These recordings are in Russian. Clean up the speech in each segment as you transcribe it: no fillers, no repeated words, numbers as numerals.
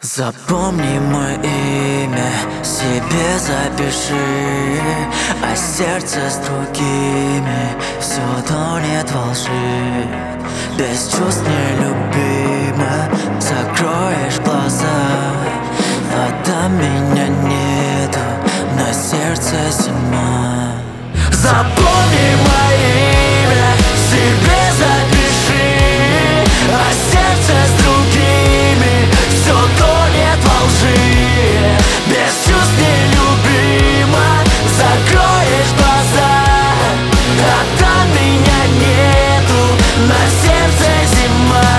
Запомни мое имя, себе запиши, а сердце с другими все тонет во лжи. Без чувств нелюбима, закроешь глаза, а там меня нету, на сердце зима. Запомни мое имя, себе запиши, а сердце с другими все тонет во лжи. Без чувств нелюбима, закроешь глаза, а там меня нету, на сердце зима.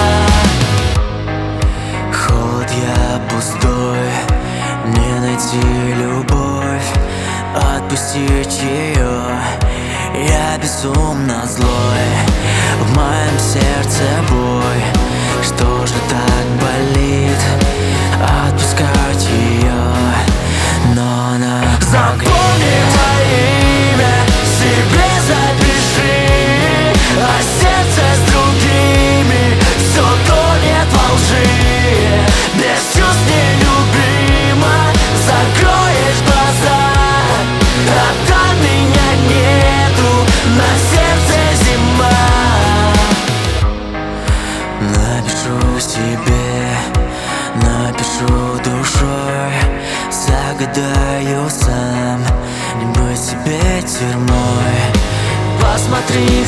Холод я пустой, не найти любовь, отпустить ее. Я безумно злой, в моем сердце бой. Что же так болит, отпускать ее? Но она запомни мое имя, себе запиши, а сердце с другими все тонет во лжи. Без чувств нелюбима, закроешь глаза, а там меня нету, на сердце зима. Напишу себе, напишу душой, загадаю сам, не быть себе тюрьмой. Посмотри